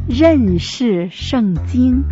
认识圣经。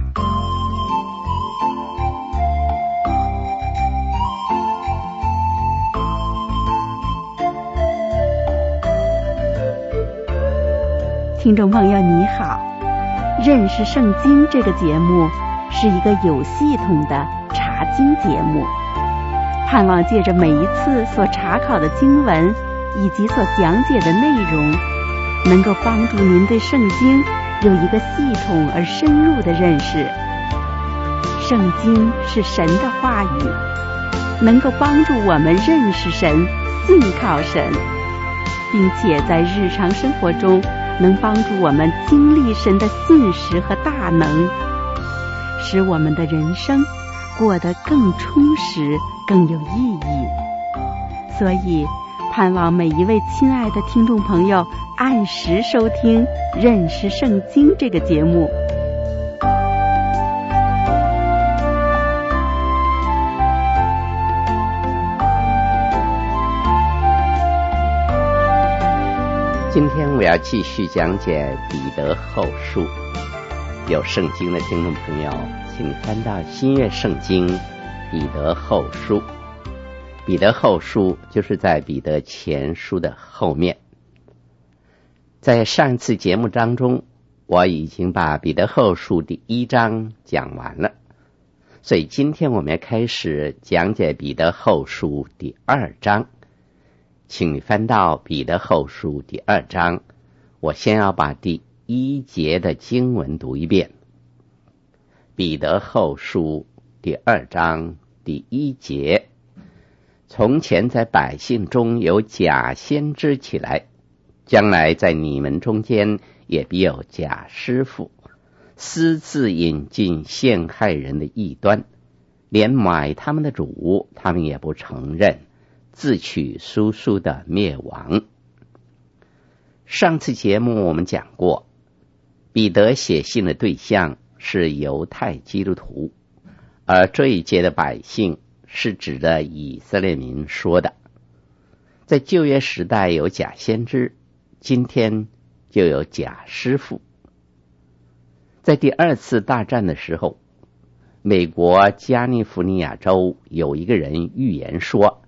听众朋友你好，认识圣经这个节目是一个有系统的查经节目，盼望借着每一次所查考的经文以及所讲解的内容，能够帮助您对圣经有一个系统而深入的认识。圣经是神的话语，能够帮助我们认识神、信靠神，并且在日常生活中能帮助我们经历神的信实和大能，使我们的人生过得更充实、更有意义。所以盼望每一位亲爱的听众朋友按时收听《认识圣经》这个节目。 今天我要继续讲解彼得后书。有圣经的听众朋友，请翻到新约圣经彼得后书。彼得后书就是在彼得前书的后面。在上次节目当中，我已经把彼得后书第1章讲完了，所以今天我们要开始讲解彼得后书第2章。请你翻到彼得后书第2章，我先要把第1节的经文读一遍。彼得后书第2章第1节，从前在百姓中有假先知起来，将来在你们中间也必有假师傅，私自引进陷害人的异端，连买他们的主他们也不承认，自取叔叔的灭亡。上次节目我们讲过，彼得写信的对象是犹太基督徒，而这一节的百姓是指的以色列民说的。在旧约时代有假先知，今天就有假师傅。在第2次大战的时候，美国加利福尼亚州有一个人预言说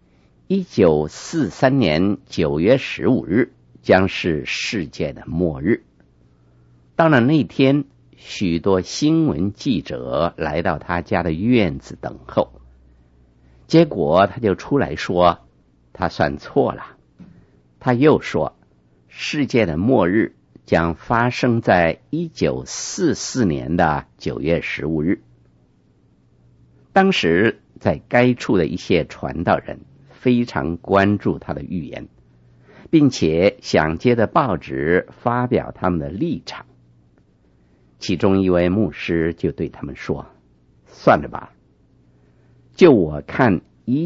1943年9月15日将是世界的末日。到了那天，许多新闻记者来到他家的院子等候，结果他就出来说他算错了。他又说世界的末日将发生在1944年的9月15日。当时在该处的一些传道人非常关注他的预言，并且想借着报纸发表他们的立场。其中一位牧师就对他们说，算了吧，就我看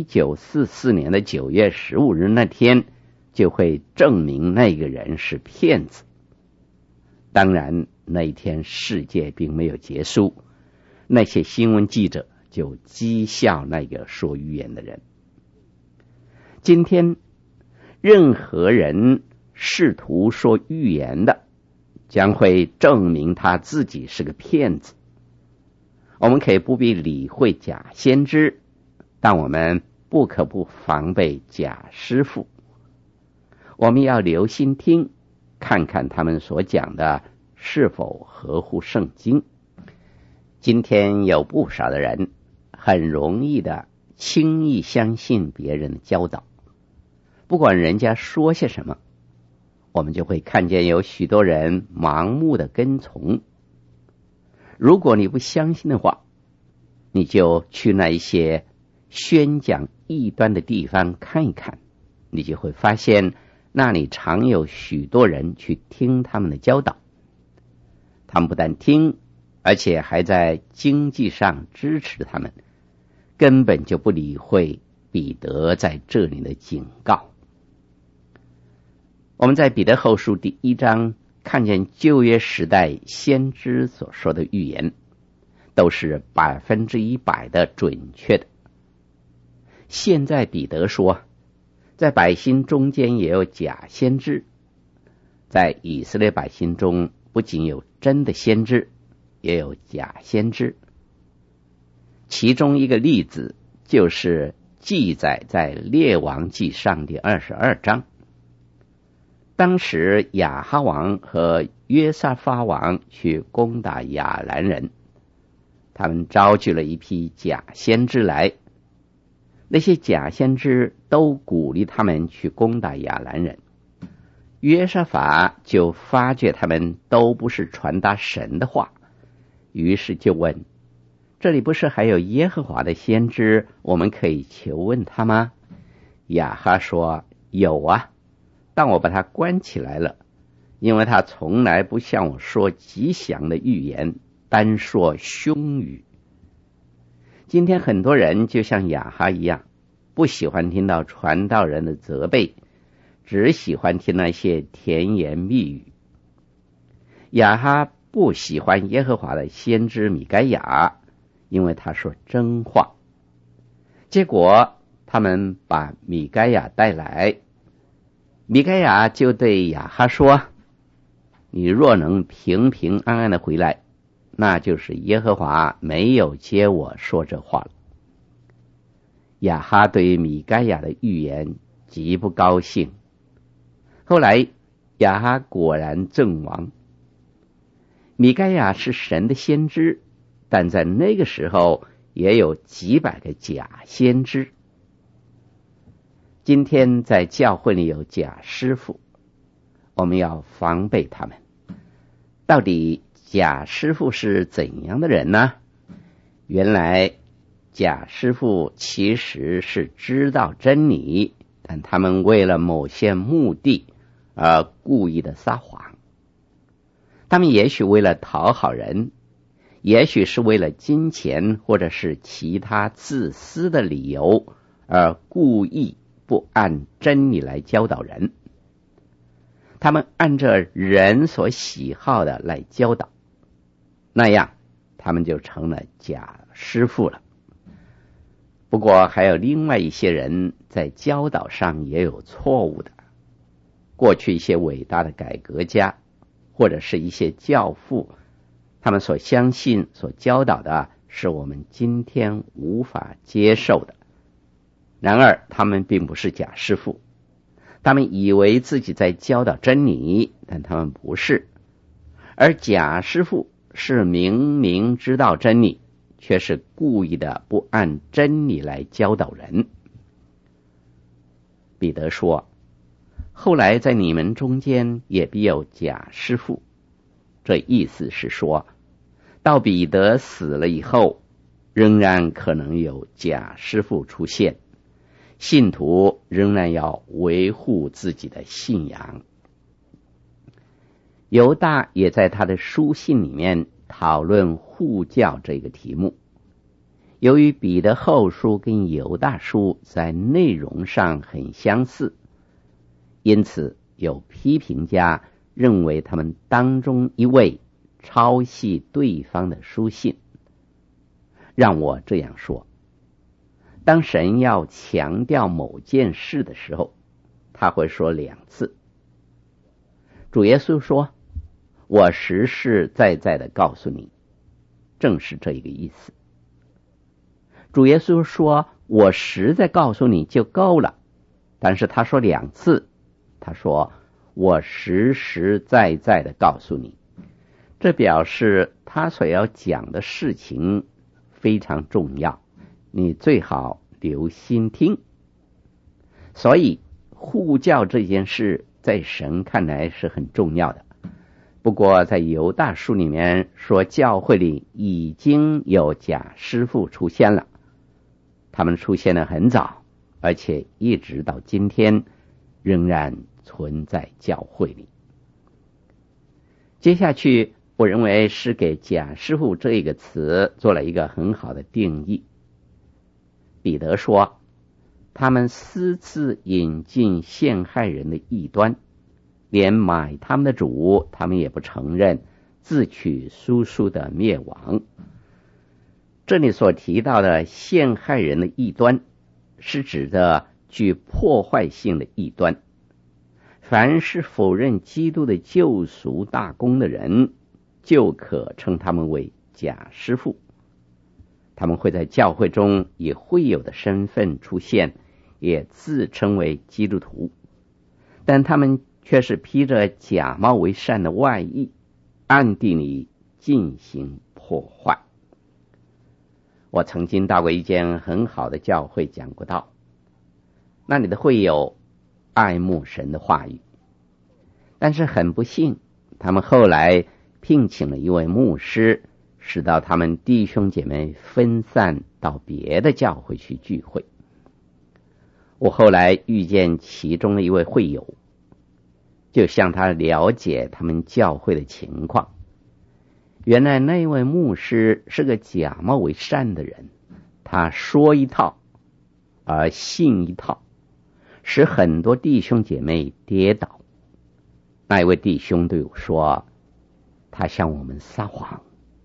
1944年的9月15日那天就会证明那个人是骗子。当然那一天世界并没有结束，那些新闻记者就讥笑那个说预言的人。今天任何人试图说预言的，将会证明他自己是个骗子。我们可以不必理会假先知，但我们不可不防备假师傅。我们要留心听，看看他们所讲的是否合乎圣经。今天有不少的人很容易的轻易相信别人的教导，不管人家说些什么，我们就会看见有许多人盲目的跟从。如果你不相信的话，你就去那一些宣讲异端的地方看一看，你就会发现那里常有许多人去听他们的教导。他们不但听，而且还在经济上支持他们，根本就不理会彼得在这里的警告。我们在彼得后书第1章看见旧约时代先知所说的预言，都是100%的准确的。现在彼得说，在百姓中间也有假先知，在以色列百姓中不仅有真的先知，也有假先知。其中一个例子就是记载在列王记上第22章。当时亚哈王和约撒发王去攻打亚兰人，他们招聚了一批假先知来，那些假先知都鼓励他们去攻打亚兰人。约沙法就发觉他们都不是传达神的话，于是就问，这里不是还有耶和华的先知，我们可以求问他吗？亚哈说，有啊，但我把他关起来了，因为他从来不向我说吉祥的预言，单说凶语。今天很多人就像亚哈一样，不喜欢听到传道人的责备，只喜欢听那些甜言蜜语。亚哈不喜欢耶和华的先知米该亚，因为他说真话。结果他们把米该亚带来，米该亚就对亚哈说，你若能平平安安的回来，那就是耶和华没有接我说这话了。亚哈对于米该亚的预言极不高兴。后来亚哈果然阵亡。米该亚是神的先知，但在那个时候也有几百个假先知。今天在教会里有假师傅，我们要防备他们。到底假师傅是怎样的人呢？原来假师傅其实是知道真理，但他们为了某些目的而故意的撒谎。他们也许为了讨好人，也许是为了金钱或者是其他自私的理由而故意不按真理来教导人。他们按着人所喜好的来教导，那样他们就成了假师傅了。不过还有另外一些人在教导上也有错误的。过去一些伟大的改革家或者是一些教父，他们所相信所教导的是我们今天无法接受的。然而他们并不是假师傅，他们以为自己在教导真理，但他们不是。而假师傅是明明知道真理，却是故意的不按真理来教导人。彼得说，后来在你们中间也必有假师傅。这意思是说，到彼得死了以后，仍然可能有假师傅出现，信徒仍然要维护自己的信仰。犹大也在他的书信里面讨论护教这个题目。由于彼得后书跟犹大书在内容上很相似，因此有批评家认为他们当中一位抄袭对方的书信。让我这样说，当神要强调某件事的时候，他会说2次。主耶稣说，我实实在在的告诉你，正是这一个意思。主耶稣说，我实在告诉你就够了，但是他说2次，他说我实实在在的告诉你，这表示他所要讲的事情非常重要，你最好留心听。所以护教这件事在神看来是很重要的。不过在犹大书里面说，教会里已经有假师傅出现了，他们出现得很早，而且一直到今天仍然存在教会里。接下去我认为是给假师傅这个词做了一个很好的定义。彼得说，他们私自引进陷害人的异端，连买他们的主他们也不承认，自取叔叔的灭亡。这里所提到的陷害人的异端，是指的具破坏性的异端。 凡是否认基督的救赎大功的人，就可称他们为假师傅。他们会在教会中以会友的身份出现，也自称为基督徒，但他们却是披着假冒为善的外衣，暗地里进行破坏。我曾经到过一间很好的教会讲过道，那里的会友爱慕神的话语，但是很不幸，他们后来聘请了一位牧师，使到他们弟兄姐妹分散到别的教会去聚会。我后来遇见其中的一位会友，就向他了解他们教会的情况。原来那位牧师是个假冒为善的人，他说一套而信一套，使很多弟兄姐妹跌倒。那一位弟兄对我说，他向我们撒谎。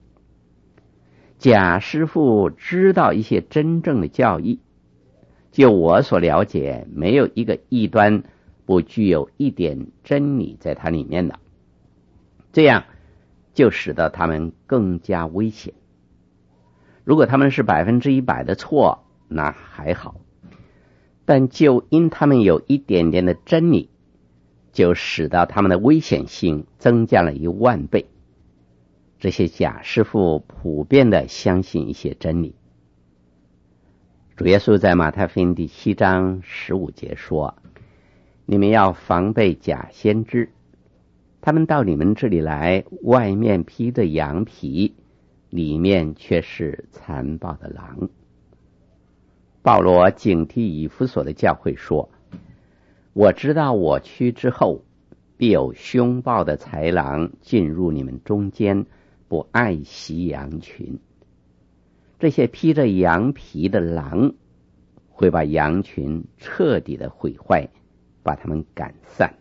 假师傅知道一些真正的教义，就我所了解，没有一个异端不具有一点真理在它里面的，这样就使得他们更加危险。如果他们是100%的错，那还好，但就因他们有一点点的真理，就使得他们的危险性增加了10000倍。这些假师傅普遍的相信一些真理。主耶稣在马太福音第7章15节说，你们要防备假先知，他们到你们这里来，外面披着羊皮，里面却是残暴的狼。保罗警惕以弗所的教会说，我知道我去之后，必有凶暴的豺狼进入你们中间，不爱惜羊群。这些披着羊皮的狼会把羊群彻底的毁坏，把他们赶散。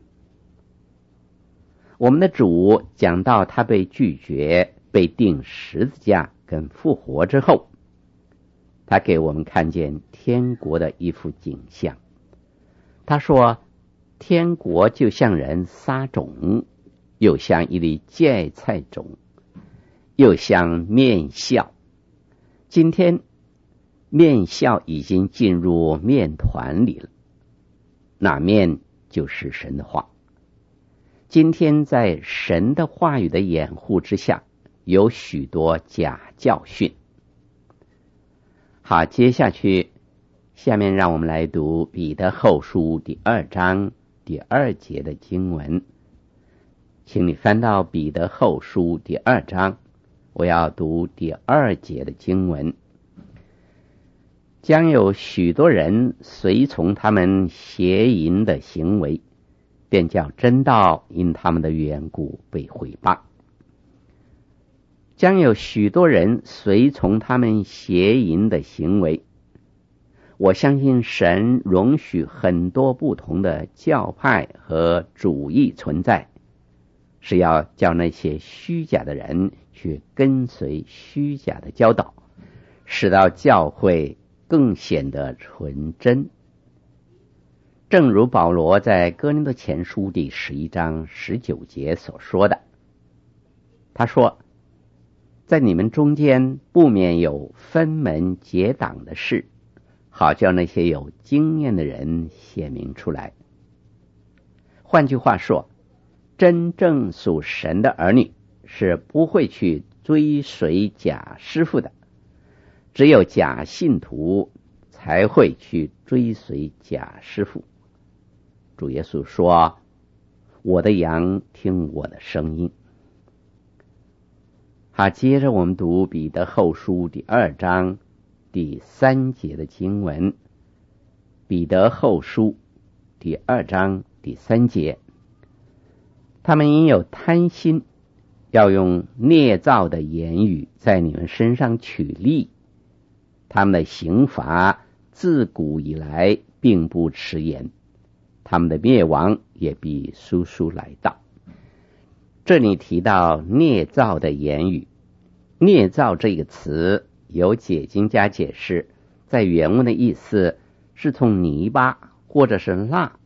我们的主讲到他被拒绝，被钉十字架跟复活之后，他给我们看见天国的一幅景象。他说，天国就像人撒种，又像一粒芥菜种，又像面酵。今天面酵已经进入面团里了，那面就是神的话。今天在神的话语的掩护之下，有许多假教训。好，接下面让我们来读彼得后书第2章第2节的经文。请你翻到彼得后书第2章，我要读第2节的经文。将有许多人随从他们邪淫的行为，便叫真道因他们的缘故被毁谤。将有许多人随从他们邪淫的行为，我相信神容许很多不同的教派和主义存在，是要叫那些虚假的人去跟随虚假的教导，使到教会更显得纯真。正如保罗在哥林多前书第11章19节所说的，他说，在你们中间不免有分门结党的事，好叫那些有经验的人显明出来。换句话说，真正属神的儿女是不会去追随假师傅的，只有假信徒才会去追随假师傅。主耶稣说，我的羊听我的声音。好，接着我们读彼得后书第2章第3节的经文。彼得后书第2章第3节，他们因有贪心，要用捏造的言语在你们身上取利，他们的刑罚自古以来并不迟延，他们的灭亡也必速速来到。这里提到捏造的言语，捏造这个词有解经家解释，在原文的意思是从泥巴或者是蜡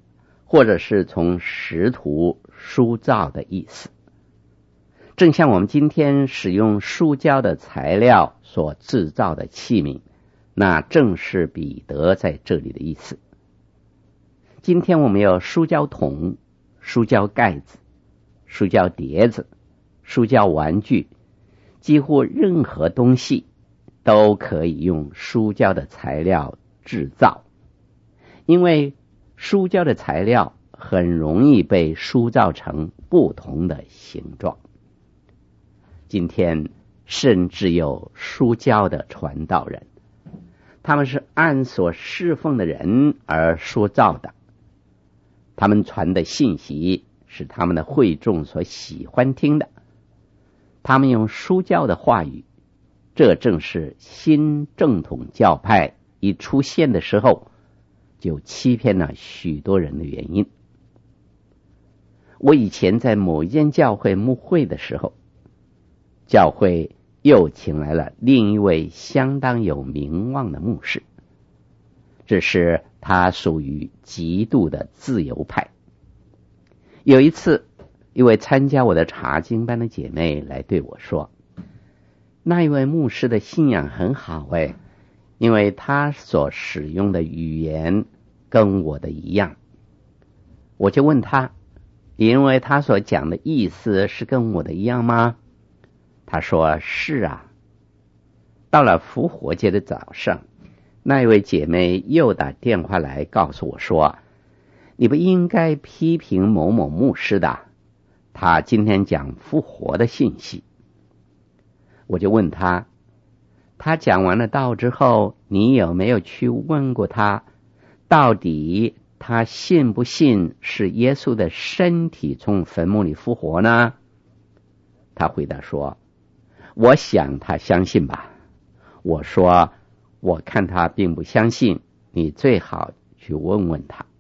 或者是从石土塑造的意思。正像我们今天使用塑胶的材料所制造的器皿，那正是彼得在这里的意思。今天我们有塑胶桶、塑胶盖子、塑胶碟子、塑胶玩具，几乎任何东西都可以用塑胶的材料制造，因为塑胶的材料很容易被塑造成不同的形状。今天甚至有塑胶的传道人，他们是按所侍奉的人而塑造的，他们传的信息是他们的会众所喜欢听的，他们用塑胶的话语，这正是新正统教派一出现的时候就欺骗了许多人的原因。我以前在某一间教会牧会的时候，教会又请来了另一位相当有名望的牧师，只是他属于极度的自由派。有一次，一位参加我的查经班的姐妹来对我说，那一位牧师的信仰很好因为他所使用的语言跟我的一样。我就问他，因为他所讲的意思是跟我的一样吗？他说是啊。到了复活节的早上，那一位姐妹又打电话来告诉我说，你不应该批评某某牧师的，他今天讲复活的信息。我就问他讲完了道之后，你有没有去问过他，到底他信不信是耶稣的身体从坟墓里复活呢？他回答说，我想他相信吧。我说，我看他并不相信，你最好去问问他。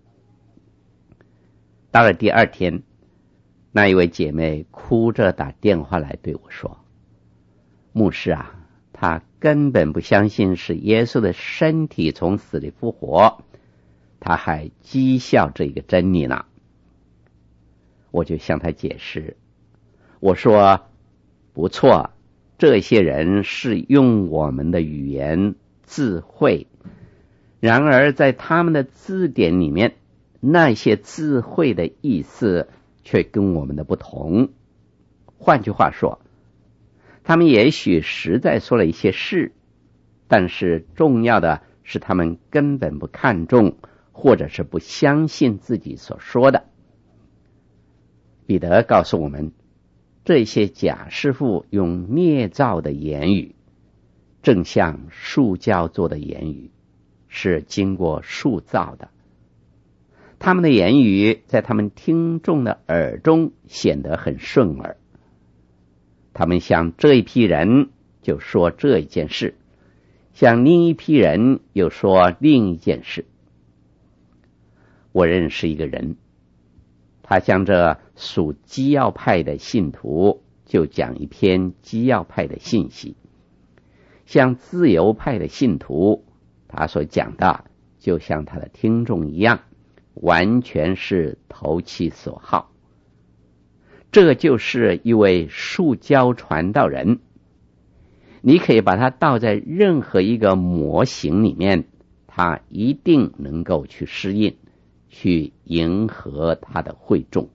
到了第二天，那一位姐妹哭着打电话来对我说，牧师啊，他根本不相信是耶稣的身体从死里复活，他还讥笑这个真理呢。我就向他解释，我说，不错，这些人是用我们的语言字汇，然而在他们的字典里面，那些字汇的意思却跟我们的不同。换句话说，他们也许实在说了一些事，但是重要的是他们根本不看重，或者是不相信自己所说的。彼得告诉我们，这些假师傅用捏造的言语，正像塑胶做的言语，是经过塑造的。他们的言语在他们听众的耳中显得很顺耳，他们向这一批人就说这一件事，向另一批人又说另一件事。我认识一个人，他向这属基要派的信徒就讲一篇基要派的信息，向自由派的信徒他所讲的就像他的听众一样，完全是投其所好。这就是一位塑胶传道人，你可以把它倒在任何一个模型里面，他一定能够去适应，去迎合他的会众。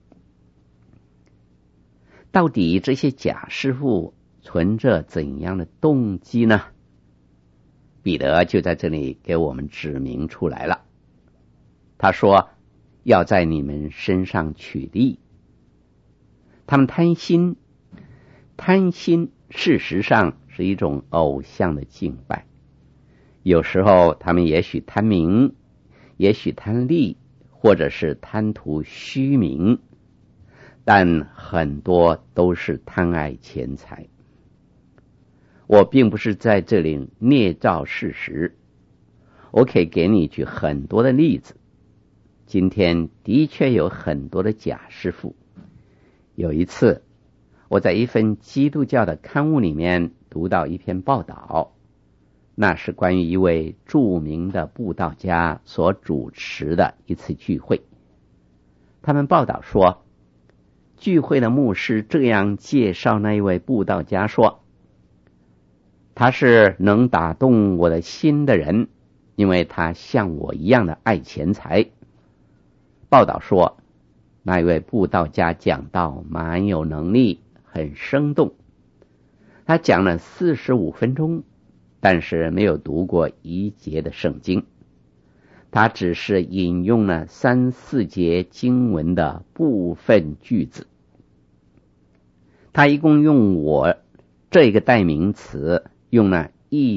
到底这些假师傅存着怎样的动机呢？彼得就在这里给我们指明出来了。他说，要在你们身上取利。他们贪心，贪心事实上是一种偶像的敬拜。有时候他们也许贪名，也许贪利，或者是贪图虚名，但很多都是贪爱钱财。我并不是在这里捏造事实，我可以给你举很多的例子。今天的确有很多的假师傅。有一次，我在一份基督教的刊物里面读到一篇报道，那是关于一位著名的布道家所主持的一次聚会。 他们报道说，聚会的牧师这样介绍那一位布道家说，他是能打动我的心的人，因为他像我一样的爱钱财。报道说，那一位布道家讲道蛮有能力，很生动。他讲了45分钟，但是没有读过一节的圣经，他只是引用了3、4节经文的部分句子。他一共用我这个代名词用了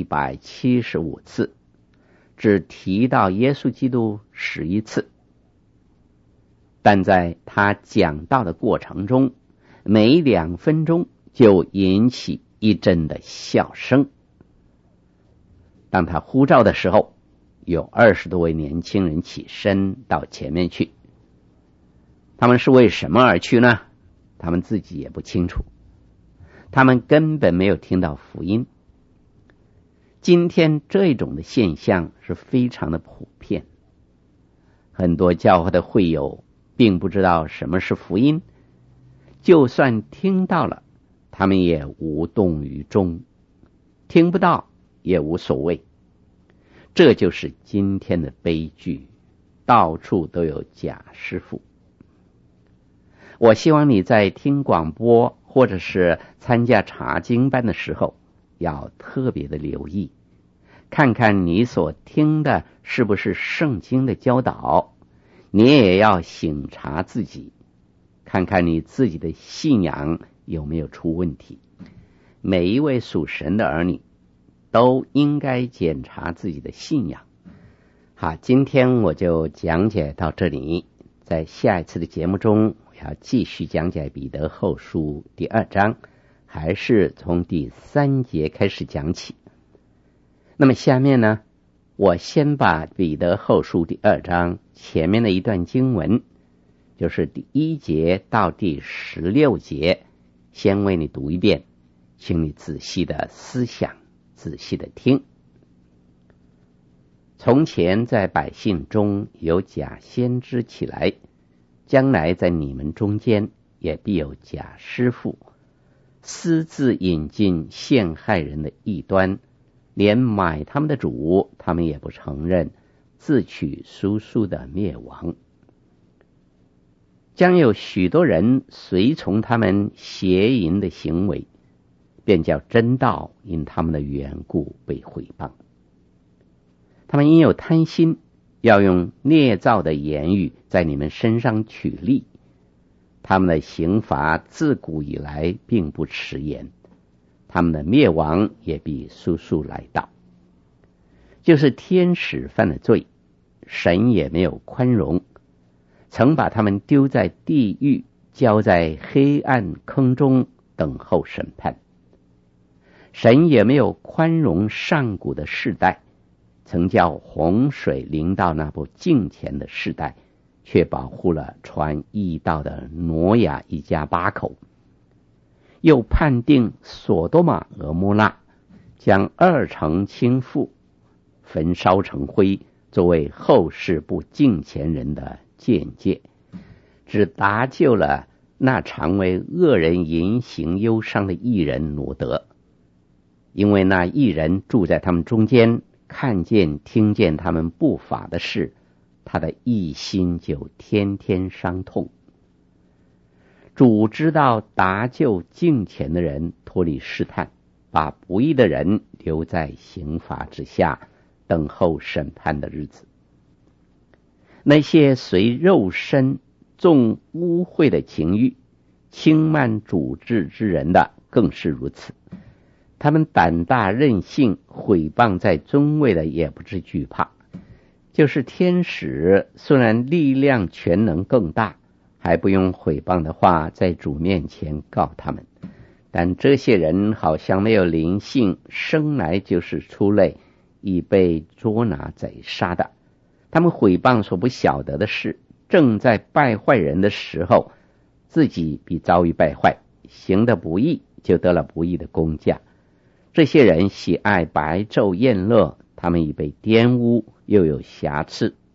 175次，只提到耶稣基督11次。但在他讲道的过程中，每2分钟就引起一阵的笑声。当他呼召的时候，有20多位年轻人起身到前面去。他们是为什么而去呢？他们自己也不清楚，他们根本没有听到福音。今天这种的现象是非常的普遍，很多教会的会友并不知道什么是福音，就算听到了，他们也无动于衷，听不到也无所谓。这就是今天的悲剧，到处都有假师傅。我希望你在听广播或者是参加查经班的时候，要特别的留意，看看你所听的是不是圣经的教导。你也要省察自己，看看你自己的信仰有没有出问题。每一位属神的儿女都应该检查自己的信仰。好，今天我就讲解到这里，在下一次的节目中，我要继续讲解彼得后书第2章，还是从第3节开始讲起。那么下面呢，我先把彼得后书第2章前面的一段经文，就是第1节到第16节，先为你读一遍，请你仔细的思想，仔细的听。从前在百姓中有假先知起来，将来在你们中间也必有假师傅，私自引进陷害人的异端，连买他们的主他们也不承认，自取叔叔的灭亡。将有许多人随从他们邪淫的行为，便叫真道因他们的缘故被毁谤。他们因有贪心，要用捏造的言语在你们身上取利，他们的刑罚自古以来并不迟延，他们的灭亡也必速速来到。就是天使犯了罪，神也没有宽容，曾把他们丢在地狱，交在黑暗坑中等候审判。神也没有宽容上古的世代，曾叫洪水临到那不敬虔的世代，却保护了传义道的挪亚一家8口。又判定索多玛俄摩拉，将2城倾覆，焚烧成灰，作为后世不敬虔人的鉴戒，只搭救了那常为恶人淫行忧伤的义人罗德。因为那义人住在他们中间，看见听见他们不法的事，他的义心就天天伤痛。主知道搭救敬虔的人脱离试探，把不义的人留在刑罚之下，等候审判的日子。那些随肉身纵污秽的情欲，轻慢主治之人的更是如此。他们胆大任性，毁谤在尊位的也不知惧怕。就是天使虽然力量权能更大，还不用毁谤的话在主面前告他们，但这些人好像没有灵性，生来就是出类，已被捉拿宰杀的。他们毁谤所不晓得的事，正在败坏人的时候，自己必遭遇败坏，行得不义，就得了不义的工价。这些人喜爱白昼宴乐，他们已被玷污，又有瑕疵，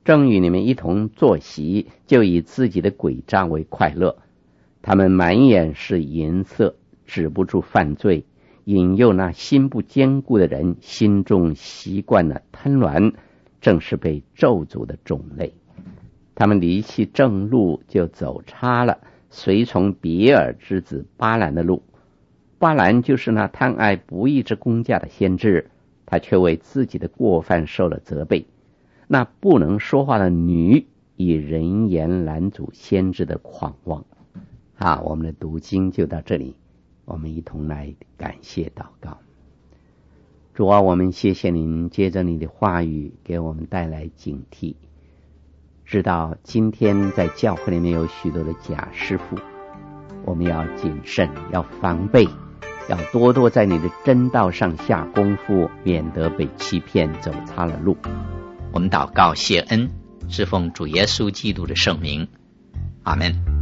正与你们一同坐席，就以自己的诡诈为快乐。他们满眼是银色，止不住犯罪，引诱那心不坚固的人，心中习惯了贪婪，正是被咒诅的种类。他们离弃正路，就走差了，随从比尔之子巴兰的路。巴兰就是那贪爱不义之工价的先知，他却为自己的过犯受了责备。那不能说话的女，以人言拦阻先知的狂妄。好，我们的读经就到这里，我们一同来感谢祷告。主啊，我们谢谢您，借着你的话语给我们带来警惕，知道今天在教会里面有许多的假师傅，我们要谨慎，要防备，要多多在你的真道上下功夫，免得被欺骗，走差了路。 我们祷告谢恩，是奉主耶稣基督的圣名，阿们。